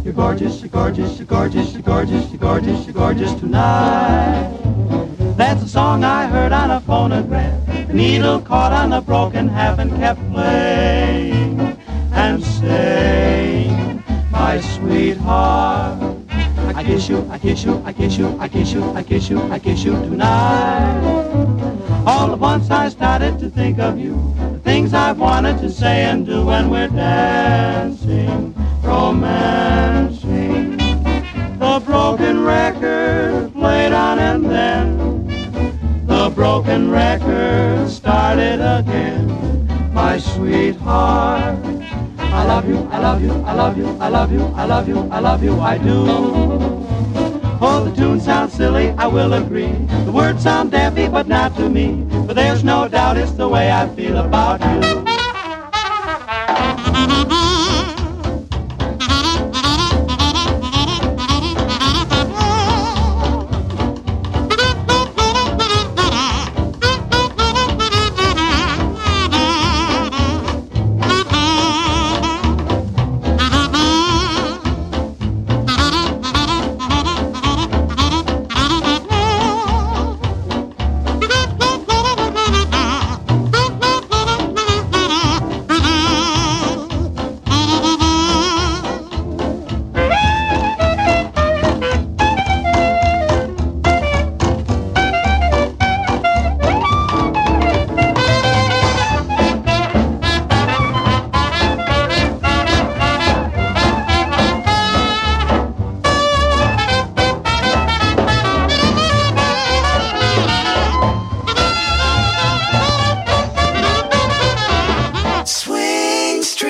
You're gorgeous, you're gorgeous, you're gorgeous, you're gorgeous, you're gorgeous, you're gorgeous tonight. That's a song I heard on a phonograph. The needle caught on the broken half and kept playing and saying, my sweetheart, I kiss you, I kiss you, I kiss you, I kiss you, I kiss you, I kiss you tonight. All at once I started to think of you, the things I've wanted to say and do when we're dancing, romancing. The broken record played on and then the broken record started again. My sweetheart, I love you, I love you, I love you, I love you, I love you, I love you, I do. Oh, the tune sounds silly, I will agree. The words sound daffy, but not to me. For there's no doubt it's the way I feel about you.